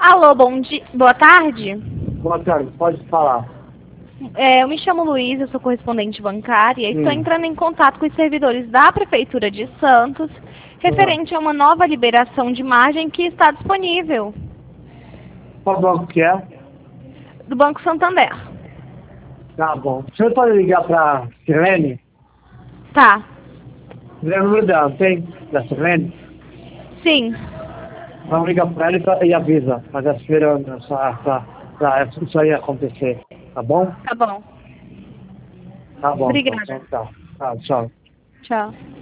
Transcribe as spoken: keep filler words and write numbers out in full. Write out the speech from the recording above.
Alô, bom dia. Boa tarde. Boa tarde, pode falar. É, eu me chamo Luísa, eu sou correspondente bancária e estou Hum. entrando em contato com os servidores da Prefeitura de Santos, referente a uma nova liberação de imagem que está disponível, Qual banco que é? do Banco Santander. Tá bom. O senhor pode ligar para Sirlene? Tá. Lembra o número dela, não tem? Da Sirlene? Sim. Vamos ligar para ela e, pra- e avisa. Mas é esperando essa, essa, essa, isso aí acontecer. Tá bom? Tá bom. Tá bom. Então, Obrigada. então tá. Tá, tchau. Tchau.